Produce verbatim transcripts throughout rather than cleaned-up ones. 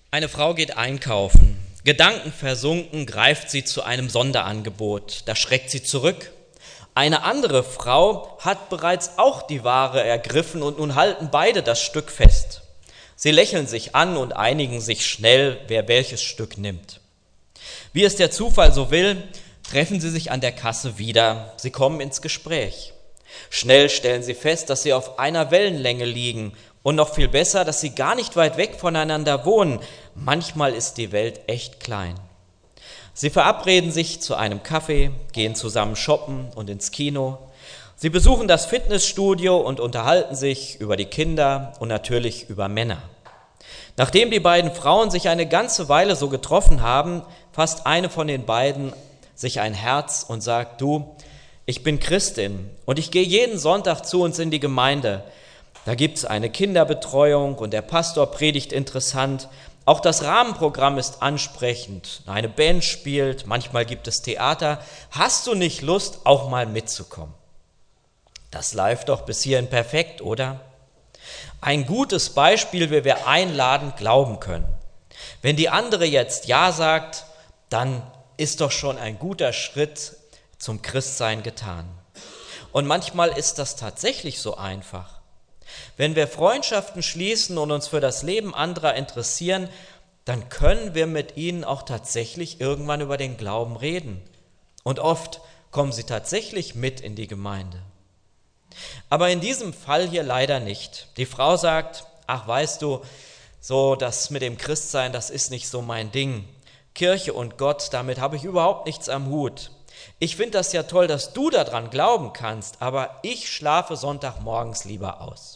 Eine Frau geht einkaufen. Gedankenversunken greift sie zu einem Sonderangebot. Da schreckt sie zurück. Eine andere Frau hat bereits auch die Ware ergriffen und nun halten beide das Stück fest. Sie lächeln sich an und einigen sich schnell, wer welches Stück nimmt. Wie es der Zufall so will, treffen sie sich an der Kasse wieder. Sie kommen ins Gespräch. Schnell stellen sie fest, dass sie auf einer Wellenlänge liegen und noch viel besser, dass sie gar nicht weit weg voneinander wohnen. Manchmal ist die Welt echt klein. Sie verabreden sich zu einem Kaffee, gehen zusammen shoppen und ins Kino. Sie besuchen das Fitnessstudio und unterhalten sich über die Kinder und natürlich über Männer. Nachdem die beiden Frauen sich eine ganze Weile so getroffen haben, fasst eine von den beiden sich ein Herz und sagt: Du, ich bin Christin und ich gehe jeden Sonntag zu uns in die Gemeinde. Da gibt es eine Kinderbetreuung und der Pastor predigt interessant. Auch das Rahmenprogramm ist ansprechend. Eine Band spielt, manchmal gibt es Theater. Hast du nicht Lust, auch mal mitzukommen? Das läuft doch bis hierhin perfekt, oder? Ein gutes Beispiel, wie wir einladend glauben können. Wenn die andere jetzt Ja sagt, dann ist doch schon ein guter Schritt zum Christsein getan. Und manchmal ist das tatsächlich so einfach. Wenn wir Freundschaften schließen und uns für das Leben anderer interessieren, dann können wir mit ihnen auch tatsächlich irgendwann über den Glauben reden. Und oft kommen sie tatsächlich mit in die Gemeinde. Aber in diesem Fall hier leider nicht. Die Frau sagt: Ach, weißt du, so das mit dem Christsein, das ist nicht so mein Ding. Kirche und Gott, damit habe ich überhaupt nichts am Hut. Ich finde das ja toll, dass du daran glauben kannst, aber ich schlafe Sonntagmorgens lieber aus.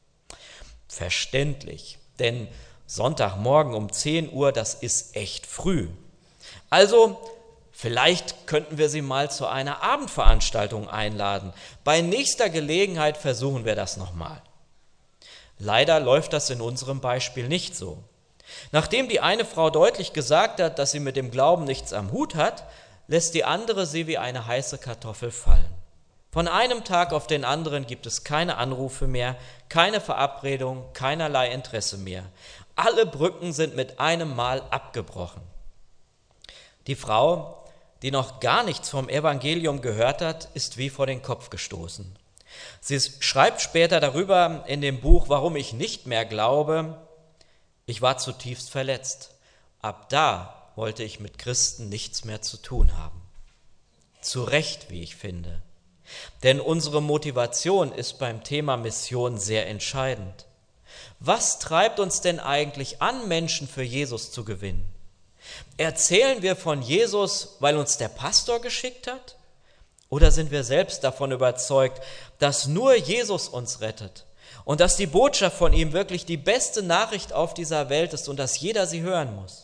Verständlich, denn Sonntagmorgen um zehn Uhr, das ist echt früh. Also, vielleicht könnten wir sie mal zu einer Abendveranstaltung einladen. Bei nächster Gelegenheit versuchen wir das nochmal. Leider läuft das in unserem Beispiel nicht so. Nachdem die eine Frau deutlich gesagt hat, dass sie mit dem Glauben nichts am Hut hat, lässt die andere sie wie eine heiße Kartoffel fallen. Von einem Tag auf den anderen gibt es keine Anrufe mehr, keine Verabredung, keinerlei Interesse mehr. Alle Brücken sind mit einem Mal abgebrochen. Die Frau, die noch gar nichts vom Evangelium gehört hat, ist wie vor den Kopf gestoßen. Sie schreibt später darüber in dem Buch Warum ich nicht mehr glaube: Ich war zutiefst verletzt. Ab da wollte ich mit Christen nichts mehr zu tun haben. Zu Recht, wie ich finde. Denn unsere Motivation ist beim Thema Mission sehr entscheidend. Was treibt uns denn eigentlich an, Menschen für Jesus zu gewinnen? Erzählen wir von Jesus, weil uns der Pastor geschickt hat? Oder sind wir selbst davon überzeugt, dass nur Jesus uns rettet und dass die Botschaft von ihm wirklich die beste Nachricht auf dieser Welt ist und dass jeder sie hören muss?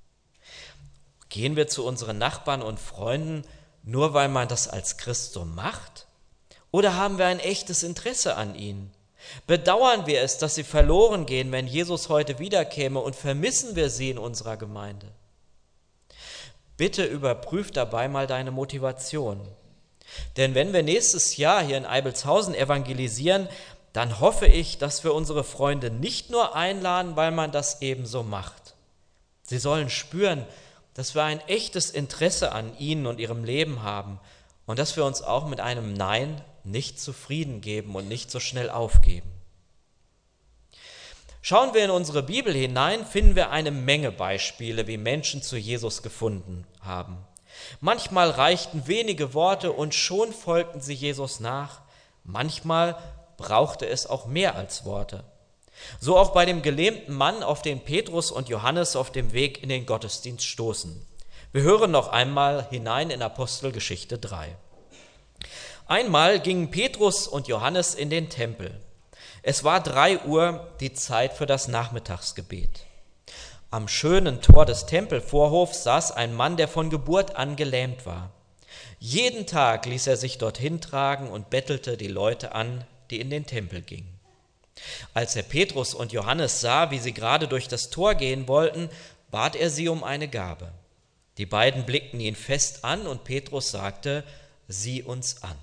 Gehen wir zu unseren Nachbarn und Freunden, nur weil man das als Christ so macht? Oder haben wir ein echtes Interesse an ihnen? Bedauern wir es, dass sie verloren gehen, wenn Jesus heute wiederkäme, und vermissen wir sie in unserer Gemeinde? Bitte überprüf dabei mal deine Motivation. Denn wenn wir nächstes Jahr hier in Eibelshausen evangelisieren, dann hoffe ich, dass wir unsere Freunde nicht nur einladen, weil man das eben so macht. Sie sollen spüren, dass wir ein echtes Interesse an ihnen und ihrem Leben haben und dass wir uns auch mit einem Nein nicht zufrieden geben und nicht so schnell aufgeben. Schauen wir in unsere Bibel hinein, finden wir eine Menge Beispiele, wie Menschen zu Jesus gefunden haben. Manchmal reichten wenige Worte und schon folgten sie Jesus nach. Manchmal brauchte es auch mehr als Worte. So auch bei dem gelähmten Mann, auf den Petrus und Johannes auf dem Weg in den Gottesdienst stoßen. Wir hören noch einmal hinein in Apostelgeschichte drei. Einmal gingen Petrus und Johannes in den Tempel. Es war drei Uhr, die Zeit für das Nachmittagsgebet. Am schönen Tor des Tempelvorhofs saß ein Mann, der von Geburt an gelähmt war. Jeden Tag ließ er sich dorthin tragen und bettelte die Leute an, die in den Tempel gingen. Als er Petrus und Johannes sah, wie sie gerade durch das Tor gehen wollten, bat er sie um eine Gabe. Die beiden blickten ihn fest an und Petrus sagte: Sieh uns an.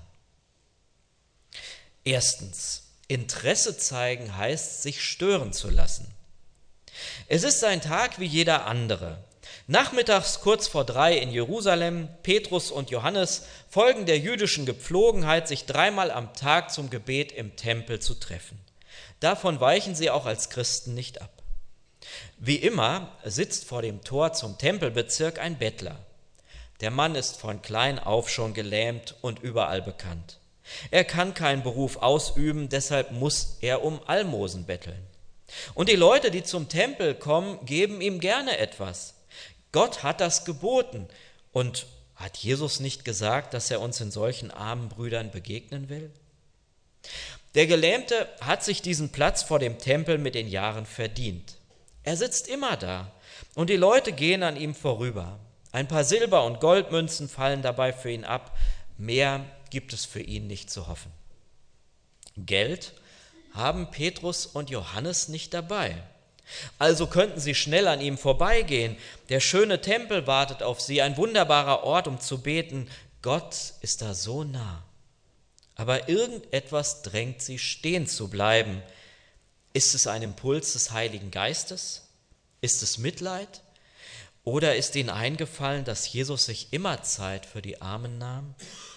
Erstens, Interesse zeigen heißt, sich stören zu lassen. Es ist ein Tag wie jeder andere. Nachmittags kurz vor drei in Jerusalem, Petrus und Johannes folgen der jüdischen Gepflogenheit, sich dreimal am Tag zum Gebet im Tempel zu treffen. Davon weichen sie auch als Christen nicht ab. Wie immer sitzt vor dem Tor zum Tempelbezirk ein Bettler. Der Mann ist von klein auf schon gelähmt und überall bekannt. Er kann keinen Beruf ausüben, deshalb muss er um Almosen betteln. Und die Leute, die zum Tempel kommen, geben ihm gerne etwas. Gott hat das geboten. Und hat Jesus nicht gesagt, dass er uns in solchen armen Brüdern begegnen will? Der Gelähmte hat sich diesen Platz vor dem Tempel mit den Jahren verdient. Er sitzt immer da und die Leute gehen an ihm vorüber. Ein paar Silber- und Goldmünzen fallen dabei für ihn ab. Mehr gibt es für ihn nicht zu hoffen. Geld haben Petrus und Johannes nicht dabei. Also könnten sie schnell an ihm vorbeigehen. Der schöne Tempel wartet auf sie, ein wunderbarer Ort, um zu beten. Gott ist da so nah. Aber irgendetwas drängt sie, stehen zu bleiben. Ist es ein Impuls des Heiligen Geistes? Ist es Mitleid? Oder ist ihnen eingefallen, dass Jesus sich immer Zeit für die Armen nahm?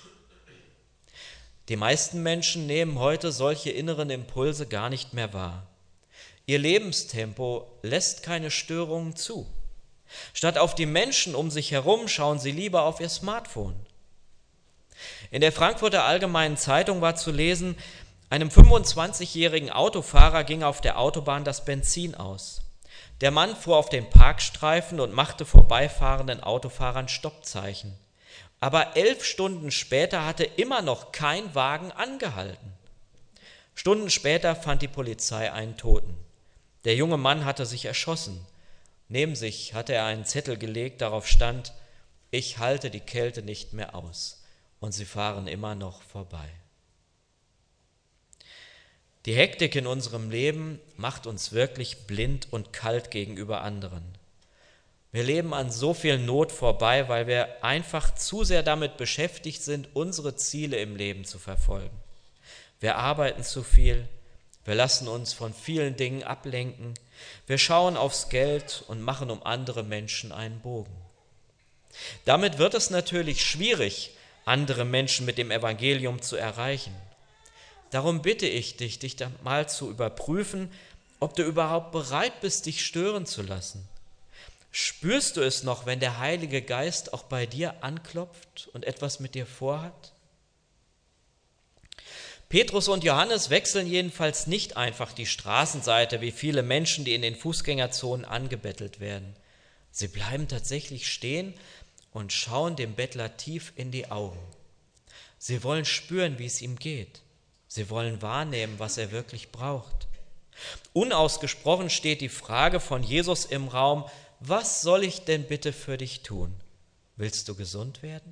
Die meisten Menschen nehmen heute solche inneren Impulse gar nicht mehr wahr. Ihr Lebenstempo lässt keine Störungen zu. Statt auf die Menschen um sich herum schauen sie lieber auf ihr Smartphone. In der Frankfurter Allgemeinen Zeitung war zu lesen, einem fünfundzwanzigjährigen Autofahrer ging auf der Autobahn das Benzin aus. Der Mann fuhr auf den Parkstreifen und machte vorbeifahrenden Autofahrern Stoppzeichen. Aber elf Stunden später hatte immer noch kein Wagen angehalten. Stunden später fand die Polizei einen Toten. Der junge Mann hatte sich erschossen. Neben sich hatte er einen Zettel gelegt, darauf stand: Ich halte die Kälte nicht mehr aus. Und sie fahren immer noch vorbei. Die Hektik in unserem Leben macht uns wirklich blind und kalt gegenüber anderen. Wir leben an so viel Not vorbei, weil wir einfach zu sehr damit beschäftigt sind, unsere Ziele im Leben zu verfolgen. Wir arbeiten zu viel, wir lassen uns von vielen Dingen ablenken, wir schauen aufs Geld und machen um andere Menschen einen Bogen. Damit wird es natürlich schwierig, andere Menschen mit dem Evangelium zu erreichen. Darum bitte ich dich, dich da mal zu überprüfen, ob du überhaupt bereit bist, dich stören zu lassen. Spürst du es noch, wenn der Heilige Geist auch bei dir anklopft und etwas mit dir vorhat? Petrus und Johannes wechseln jedenfalls nicht einfach die Straßenseite, wie viele Menschen, die in den Fußgängerzonen angebettelt werden. Sie bleiben tatsächlich stehen und schauen dem Bettler tief in die Augen. Sie wollen spüren, wie es ihm geht. Sie wollen wahrnehmen, was er wirklich braucht. Unausgesprochen steht die Frage von Jesus im Raum: Was soll ich denn bitte für dich tun? Willst du gesund werden?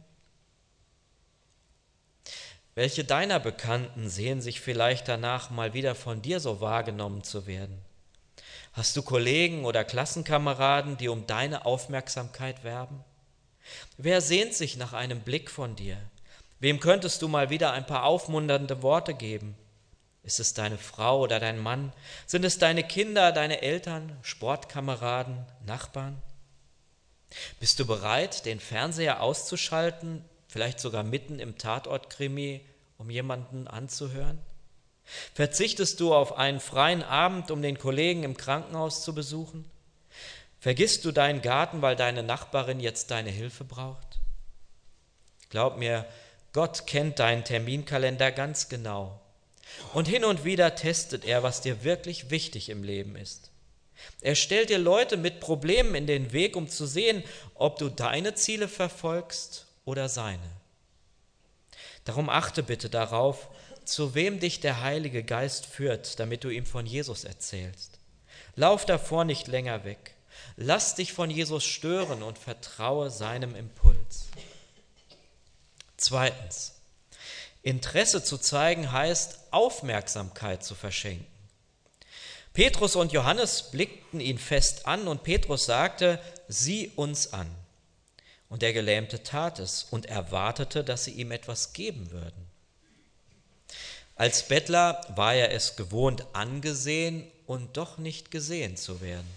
Welche deiner Bekannten sehen sich vielleicht danach, mal wieder von dir so wahrgenommen zu werden? Hast du Kollegen oder Klassenkameraden, die um deine Aufmerksamkeit werben? Wer sehnt sich nach einem Blick von dir? Wem könntest du mal wieder ein paar aufmunternde Worte geben? Ist es deine Frau oder dein Mann? Sind es deine Kinder, deine Eltern, Sportkameraden, Nachbarn? Bist du bereit, den Fernseher auszuschalten, vielleicht sogar mitten im Tatortkrimi, um jemanden anzuhören? Verzichtest du auf einen freien Abend, um den Kollegen im Krankenhaus zu besuchen? Vergisst du deinen Garten, weil deine Nachbarin jetzt deine Hilfe braucht? Glaub mir, Gott kennt deinen Terminkalender ganz genau. Und hin und wieder testet er, was dir wirklich wichtig im Leben ist. Er stellt dir Leute mit Problemen in den Weg, um zu sehen, ob du deine Ziele verfolgst oder seine. Darum achte bitte darauf, zu wem dich der Heilige Geist führt, damit du ihm von Jesus erzählst. Lauf davor nicht länger weg. Lass dich von Jesus stören und vertraue seinem Impuls. Zweitens: Interesse zu zeigen heißt, Aufmerksamkeit zu verschenken. Petrus und Johannes blickten ihn fest an und Petrus sagte: Sieh uns an. Und der Gelähmte tat es und erwartete, dass sie ihm etwas geben würden. Als Bettler war er es gewohnt, angesehen und doch nicht gesehen zu werden.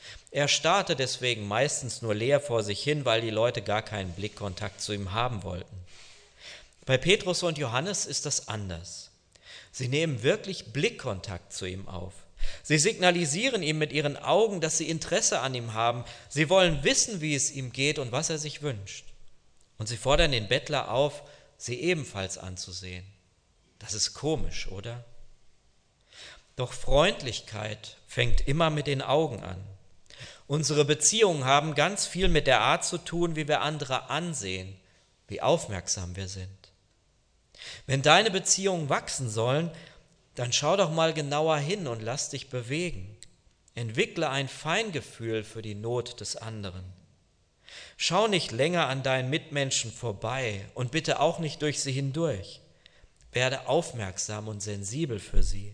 Er starrte deswegen meistens nur leer vor sich hin, weil die Leute gar keinen Blickkontakt zu ihm haben wollten. Bei Petrus und Johannes ist das anders. Sie nehmen wirklich Blickkontakt zu ihm auf. Sie signalisieren ihm mit ihren Augen, dass sie Interesse an ihm haben. Sie wollen wissen, wie es ihm geht und was er sich wünscht. Und sie fordern den Bettler auf, sie ebenfalls anzusehen. Das ist komisch, oder? Doch Freundlichkeit fängt immer mit den Augen an. Unsere Beziehungen haben ganz viel mit der Art zu tun, wie wir andere ansehen, wie aufmerksam wir sind. Wenn deine Beziehungen wachsen sollen, dann schau doch mal genauer hin und lass dich bewegen. Entwickle ein Feingefühl für die Not des anderen. Schau nicht länger an deinen Mitmenschen vorbei und bitte auch nicht durch sie hindurch. Werde aufmerksam und sensibel für sie.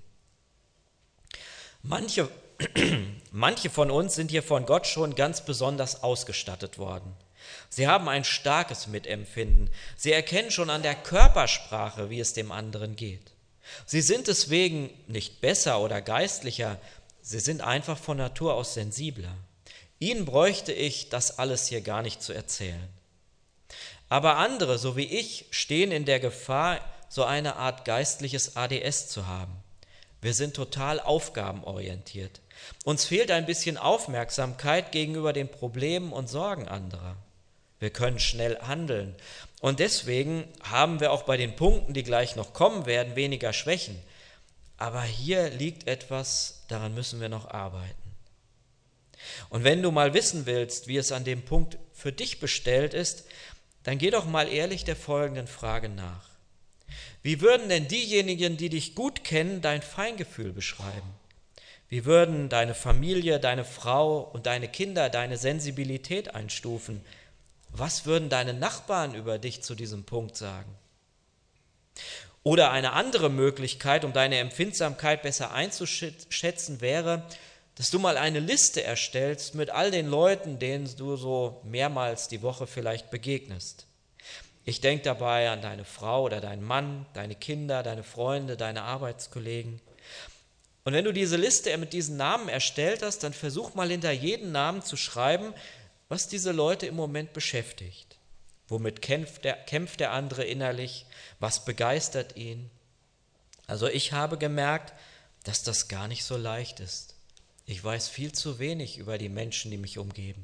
Manche, manche von uns sind hier von Gott schon ganz besonders ausgestattet worden. Sie haben ein starkes Mitempfinden. Sie erkennen schon an der Körpersprache, wie es dem anderen geht. Sie sind deswegen nicht besser oder geistlicher, sie sind einfach von Natur aus sensibler. Ihnen bräuchte ich das alles hier gar nicht zu erzählen. Aber andere, so wie ich, stehen in der Gefahr, so eine Art geistliches A D S zu haben. Wir sind total aufgabenorientiert. Uns fehlt ein bisschen Aufmerksamkeit gegenüber den Problemen und Sorgen anderer. Wir können schnell handeln. Und deswegen haben wir auch bei den Punkten, die gleich noch kommen werden, weniger Schwächen. Aber hier liegt etwas, daran müssen wir noch arbeiten. Und wenn du mal wissen willst, wie es an dem Punkt für dich bestellt ist, dann geh doch mal ehrlich der folgenden Frage nach. Wie würden denn diejenigen, die dich gut kennen, dein Feingefühl beschreiben? Wie würden deine Familie, deine Frau und deine Kinder deine Sensibilität einstufen? Was würden deine Nachbarn über dich zu diesem Punkt sagen? Oder eine andere Möglichkeit, um deine Empfindsamkeit besser einzuschätzen, wäre, dass du mal eine Liste erstellst mit all den Leuten, denen du so mehrmals die Woche vielleicht begegnest. Ich denke dabei an deine Frau oder deinen Mann, deine Kinder, deine Freunde, deine Arbeitskollegen. Und wenn du diese Liste mit diesen Namen erstellt hast, dann versuch mal hinter jeden Namen zu schreiben, was diese Leute im Moment beschäftigt. Womit kämpft der, kämpft der andere innerlich? Was begeistert ihn? Also ich habe gemerkt, dass das gar nicht so leicht ist. Ich weiß viel zu wenig über die Menschen, die mich umgeben.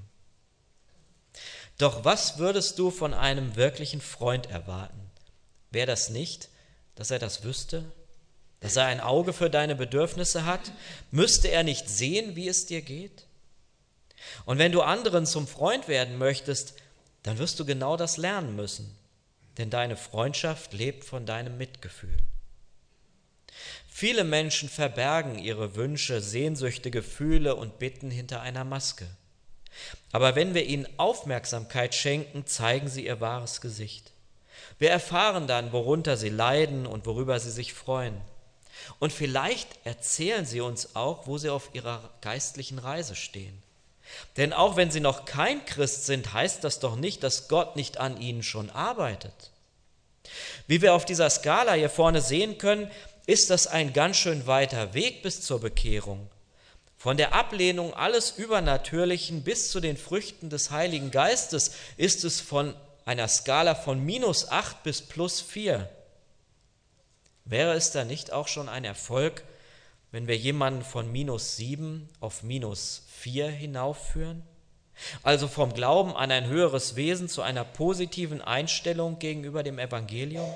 Doch was würdest du von einem wirklichen Freund erwarten? Wäre das nicht, dass er das wüsste? Dass er ein Auge für deine Bedürfnisse hat? Müsste er nicht sehen, wie es dir geht? Und wenn du anderen zum Freund werden möchtest, dann wirst du genau das lernen müssen, denn deine Freundschaft lebt von deinem Mitgefühl. Viele Menschen verbergen ihre Wünsche, Sehnsüchte, Gefühle und Bitten hinter einer Maske. Aber wenn wir ihnen Aufmerksamkeit schenken, zeigen sie ihr wahres Gesicht. Wir erfahren dann, worunter sie leiden und worüber sie sich freuen. Und vielleicht erzählen sie uns auch, wo sie auf ihrer geistlichen Reise stehen. Denn auch wenn sie noch kein Christ sind, heißt das doch nicht, dass Gott nicht an ihnen schon arbeitet. Wie wir auf dieser Skala hier vorne sehen können, ist das ein ganz schön weiter Weg bis zur Bekehrung. Von der Ablehnung alles Übernatürlichen bis zu den Früchten des Heiligen Geistes ist es von einer Skala von minus acht bis plus vier. Wäre es da nicht auch schon ein Erfolg, wenn wir jemanden von minus sieben auf minus vier hinaufführen? Also vom Glauben an ein höheres Wesen zu einer positiven Einstellung gegenüber dem Evangelium?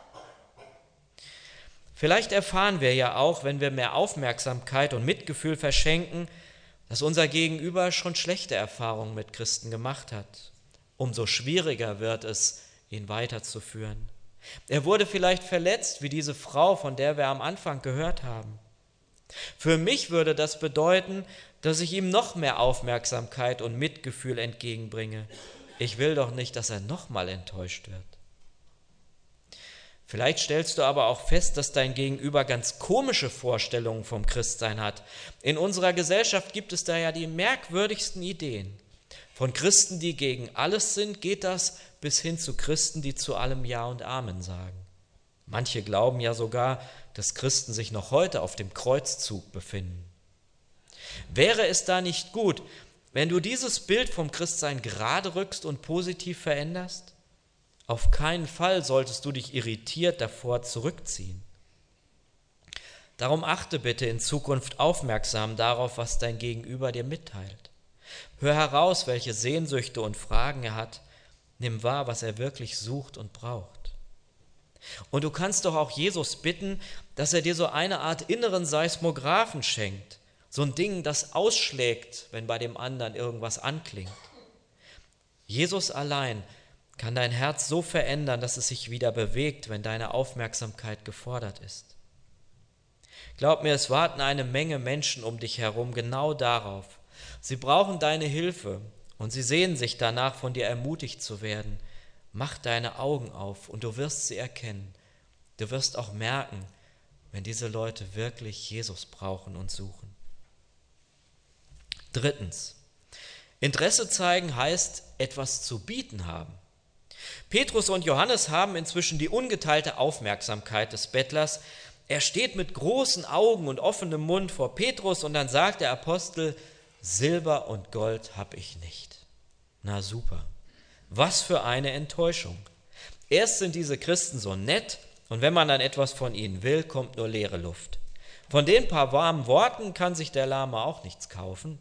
Vielleicht erfahren wir ja auch, wenn wir mehr Aufmerksamkeit und Mitgefühl verschenken, dass unser Gegenüber schon schlechte Erfahrungen mit Christen gemacht hat. Umso schwieriger wird es, ihn weiterzuführen. Er wurde vielleicht verletzt, wie diese Frau, von der wir am Anfang gehört haben. Für mich würde das bedeuten, dass ich ihm noch mehr Aufmerksamkeit und Mitgefühl entgegenbringe. Ich will doch nicht, dass er nochmal enttäuscht wird. Vielleicht stellst du aber auch fest, dass dein Gegenüber ganz komische Vorstellungen vom Christsein hat. In unserer Gesellschaft gibt es da ja die merkwürdigsten Ideen. Von Christen, die gegen alles sind, geht das bis hin zu Christen, die zu allem Ja und Amen sagen. Manche glauben ja sogar, dass Christen sich noch heute auf dem Kreuzzug befinden. Wäre es da nicht gut, wenn du dieses Bild vom Christsein gerade rückst und positiv veränderst? Auf keinen Fall solltest du dich irritiert davor zurückziehen. Darum achte bitte in Zukunft aufmerksam darauf, was dein Gegenüber dir mitteilt. Hör heraus, welche Sehnsüchte und Fragen er hat. Nimm wahr, was er wirklich sucht und braucht. Und du kannst doch auch Jesus bitten, dass er dir so eine Art inneren Seismographen schenkt. So ein Ding, das ausschlägt, wenn bei dem anderen irgendwas anklingt. Jesus allein kann dein Herz so verändern, dass es sich wieder bewegt, wenn deine Aufmerksamkeit gefordert ist. Glaub mir, es warten eine Menge Menschen um dich herum genau darauf. Sie brauchen deine Hilfe und sie sehnen sich danach, von dir ermutigt zu werden. Mach deine Augen auf und du wirst sie erkennen. Du wirst auch merken, wenn diese Leute wirklich Jesus brauchen und suchen. Drittens. Interesse zeigen heißt, etwas zu bieten haben. Petrus und Johannes haben inzwischen die ungeteilte Aufmerksamkeit des Bettlers. Er steht mit großen Augen und offenem Mund vor Petrus und dann sagt der Apostel, Silber und Gold habe ich nicht. Na super, was für eine Enttäuschung. Erst sind diese Christen so nett und wenn man dann etwas von ihnen will, kommt nur leere Luft. Von den paar warmen Worten kann sich der Lahme auch nichts kaufen.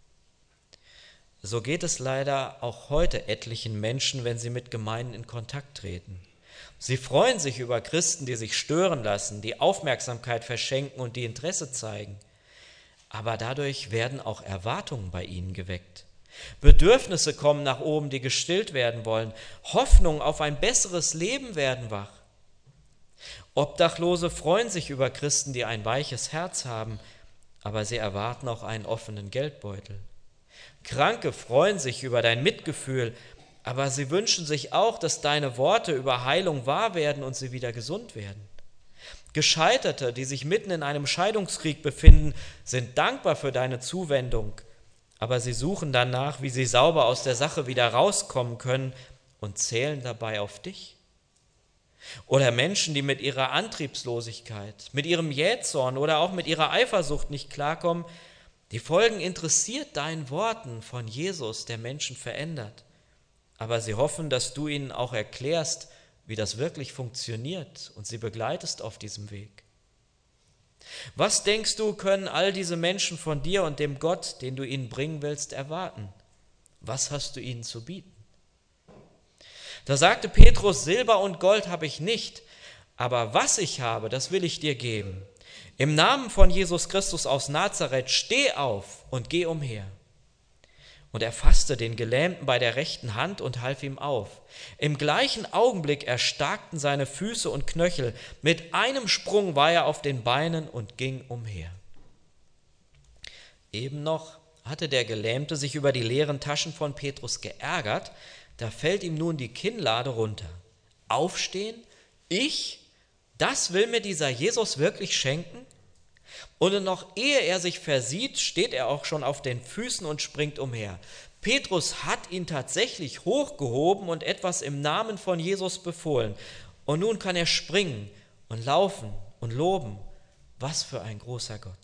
So geht es leider auch heute etlichen Menschen, wenn sie mit Gemeinden in Kontakt treten. Sie freuen sich über Christen, die sich stören lassen, die Aufmerksamkeit verschenken und die Interesse zeigen. Aber dadurch werden auch Erwartungen bei ihnen geweckt. Bedürfnisse kommen nach oben, die gestillt werden wollen. Hoffnungen auf ein besseres Leben werden wach. Obdachlose freuen sich über Christen, die ein weiches Herz haben, aber sie erwarten auch einen offenen Geldbeutel. Kranke freuen sich über dein Mitgefühl, aber sie wünschen sich auch, dass deine Worte über Heilung wahr werden und sie wieder gesund werden. Gescheiterte, die sich mitten in einem Scheidungskrieg befinden, sind dankbar für deine Zuwendung, aber sie suchen danach, wie sie sauber aus der Sache wieder rauskommen können und zählen dabei auf dich. Oder Menschen, die mit ihrer Antriebslosigkeit, mit ihrem Jähzorn oder auch mit ihrer Eifersucht nicht klarkommen, die folgen interessiert deinen Worten von Jesus, der Menschen verändert. Aber sie hoffen, dass du ihnen auch erklärst, wie das wirklich funktioniert und sie begleitest auf diesem Weg. Was denkst du, können all diese Menschen von dir und dem Gott, den du ihnen bringen willst, erwarten? Was hast du ihnen zu bieten? Da sagte Petrus, Silber und Gold habe ich nicht, aber was ich habe, das will ich dir geben. Im Namen von Jesus Christus aus Nazareth, steh auf und geh umher. Und er fasste den Gelähmten bei der rechten Hand und half ihm auf. Im gleichen Augenblick erstarkten seine Füße und Knöchel. Mit einem Sprung war er auf den Beinen und ging umher. Eben noch hatte der Gelähmte sich über die leeren Taschen von Petrus geärgert, da fällt ihm nun die Kinnlade runter. Aufstehen? Ich? Das will mir dieser Jesus wirklich schenken? Und noch ehe er sich versieht, steht er auch schon auf den Füßen und springt umher. Petrus hat ihn tatsächlich hochgehoben und etwas im Namen von Jesus befohlen. Und nun kann er springen und laufen und loben. Was für ein großer Gott.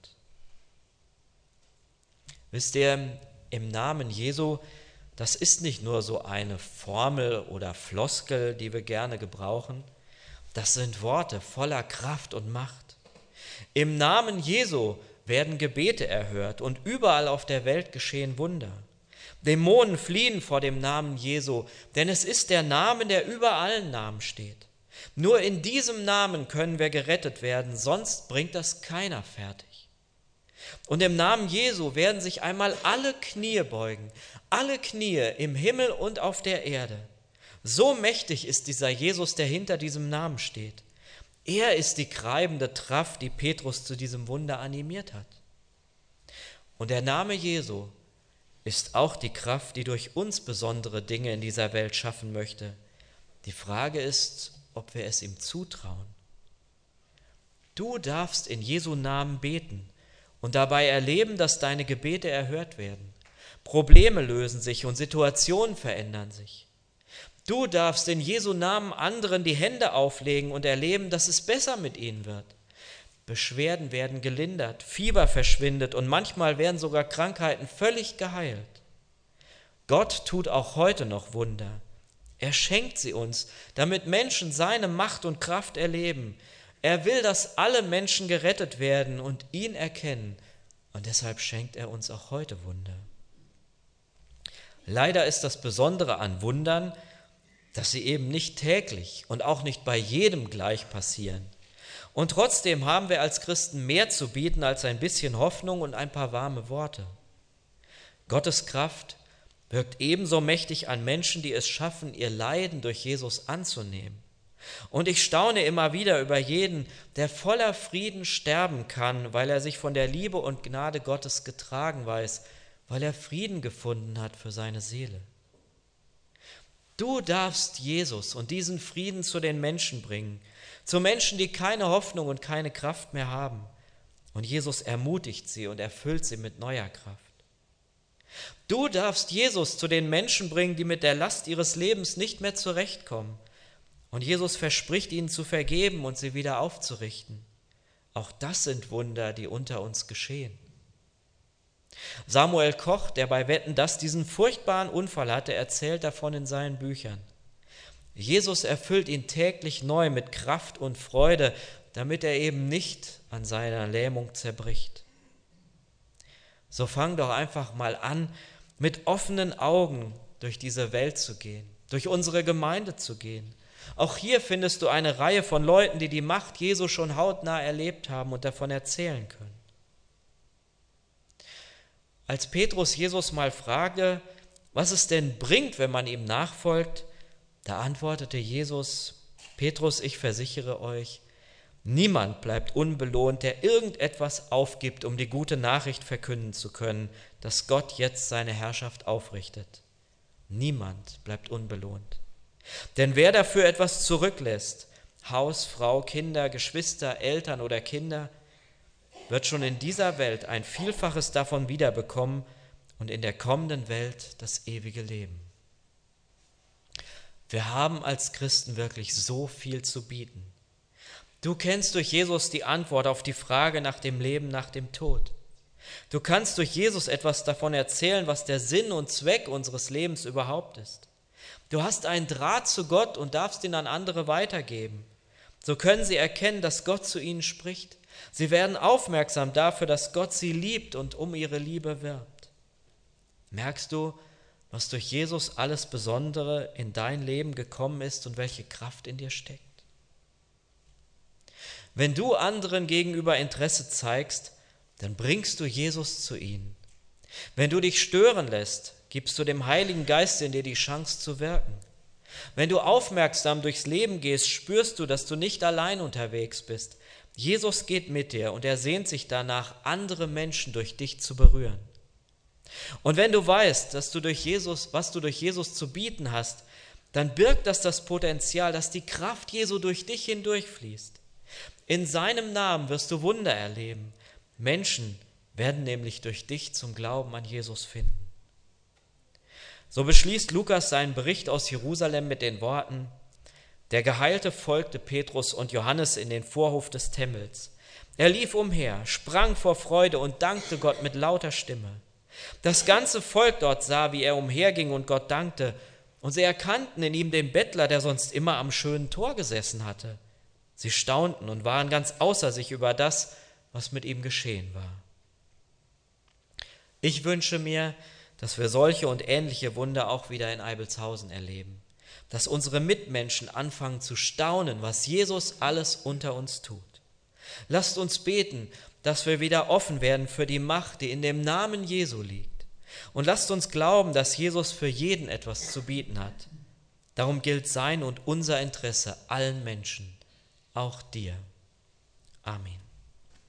Wisst ihr, im Namen Jesu, das ist nicht nur so eine Formel oder Floskel, die wir gerne gebrauchen. Das sind Worte voller Kraft und Macht. Im Namen Jesu werden Gebete erhört und überall auf der Welt geschehen Wunder. Dämonen fliehen vor dem Namen Jesu, denn es ist der Name, der über allen Namen steht. Nur in diesem Namen können wir gerettet werden, sonst bringt das keiner fertig. Und im Namen Jesu werden sich einmal alle Knie beugen, alle Knie im Himmel und auf der Erde. So mächtig ist dieser Jesus, der hinter diesem Namen steht. Er ist die treibende Kraft, die Petrus zu diesem Wunder animiert hat. Und der Name Jesu ist auch die Kraft, die durch uns besondere Dinge in dieser Welt schaffen möchte. Die Frage ist, ob wir es ihm zutrauen. Du darfst in Jesu Namen beten und dabei erleben, dass deine Gebete erhört werden. Probleme lösen sich und Situationen verändern sich. Du darfst in Jesu Namen anderen die Hände auflegen und erleben, dass es besser mit ihnen wird. Beschwerden werden gelindert, Fieber verschwindet und manchmal werden sogar Krankheiten völlig geheilt. Gott tut auch heute noch Wunder. Er schenkt sie uns, damit Menschen seine Macht und Kraft erleben. Er will, dass alle Menschen gerettet werden und ihn erkennen. Und deshalb schenkt er uns auch heute Wunder. Leider ist das Besondere an Wundern, dass sie eben nicht täglich und auch nicht bei jedem gleich passieren. Und trotzdem haben wir als Christen mehr zu bieten als ein bisschen Hoffnung und ein paar warme Worte. Gottes Kraft wirkt ebenso mächtig an Menschen, die es schaffen, ihr Leiden durch Jesus anzunehmen. Und ich staune immer wieder über jeden, der voller Frieden sterben kann, weil er sich von der Liebe und Gnade Gottes getragen weiß, weil er Frieden gefunden hat für seine Seele. Du darfst Jesus und diesen Frieden zu den Menschen bringen, zu Menschen, die keine Hoffnung und keine Kraft mehr haben. Und Jesus ermutigt sie und erfüllt sie mit neuer Kraft. Du darfst Jesus zu den Menschen bringen, die mit der Last ihres Lebens nicht mehr zurechtkommen. Und Jesus verspricht ihnen zu vergeben und sie wieder aufzurichten. Auch das sind Wunder, die unter uns geschehen. Samuel Koch, der bei Wetten, dass diesen furchtbaren Unfall hatte, erzählt davon in seinen Büchern. Jesus erfüllt ihn täglich neu mit Kraft und Freude, damit er eben nicht an seiner Lähmung zerbricht. So fang doch einfach mal an, mit offenen Augen durch diese Welt zu gehen, durch unsere Gemeinde zu gehen. Auch hier findest du eine Reihe von Leuten, die die Macht Jesu schon hautnah erlebt haben und davon erzählen können. Als Petrus Jesus mal fragte, was es denn bringt, wenn man ihm nachfolgt, da antwortete Jesus: Petrus, ich versichere euch, niemand bleibt unbelohnt, der irgendetwas aufgibt, um die gute Nachricht verkünden zu können, dass Gott jetzt seine Herrschaft aufrichtet. Niemand bleibt unbelohnt. Denn wer dafür etwas zurücklässt, Haus, Frau, Kinder, Geschwister, Eltern oder Kinder, wird schon in dieser Welt ein Vielfaches davon wiederbekommen und in der kommenden Welt das ewige Leben. Wir haben als Christen wirklich so viel zu bieten. Du kennst durch Jesus die Antwort auf die Frage nach dem Leben nach dem Tod. Du kannst durch Jesus etwas davon erzählen, was der Sinn und Zweck unseres Lebens überhaupt ist. Du hast einen Draht zu Gott und darfst ihn an andere weitergeben. So können sie erkennen, dass Gott zu ihnen spricht. Sie werden aufmerksam dafür, dass Gott sie liebt und um ihre Liebe wirbt. Merkst du, was durch Jesus alles Besondere in dein Leben gekommen ist und welche Kraft in dir steckt? Wenn du anderen gegenüber Interesse zeigst, dann bringst du Jesus zu ihnen. Wenn du dich stören lässt, gibst du dem Heiligen Geist in dir die Chance zu wirken. Wenn du aufmerksam durchs Leben gehst, spürst du, dass du nicht allein unterwegs bist. Jesus geht mit dir und er sehnt sich danach, andere Menschen durch dich zu berühren. Und wenn du weißt, dass du durch Jesus, was du durch Jesus zu bieten hast, dann birgt das das Potenzial, dass die Kraft Jesu durch dich hindurchfließt. In seinem Namen wirst du Wunder erleben. Menschen werden nämlich durch dich zum Glauben an Jesus finden. So beschließt Lukas seinen Bericht aus Jerusalem mit den Worten: Der Geheilte folgte Petrus und Johannes in den Vorhof des Tempels. Er lief umher, sprang vor Freude und dankte Gott mit lauter Stimme. Das ganze Volk dort sah, wie er umherging und Gott dankte, und sie erkannten in ihm den Bettler, der sonst immer am schönen Tor gesessen hatte. Sie staunten und waren ganz außer sich über das, was mit ihm geschehen war. Ich wünsche mir, dass wir solche und ähnliche Wunder auch wieder in Eibelshausen erleben, dass unsere Mitmenschen anfangen zu staunen, was Jesus alles unter uns tut. Lasst uns beten, dass wir wieder offen werden für die Macht, die in dem Namen Jesu liegt. Und lasst uns glauben, dass Jesus für jeden etwas zu bieten hat. Darum gilt sein und unser Interesse allen Menschen, auch dir. Amen.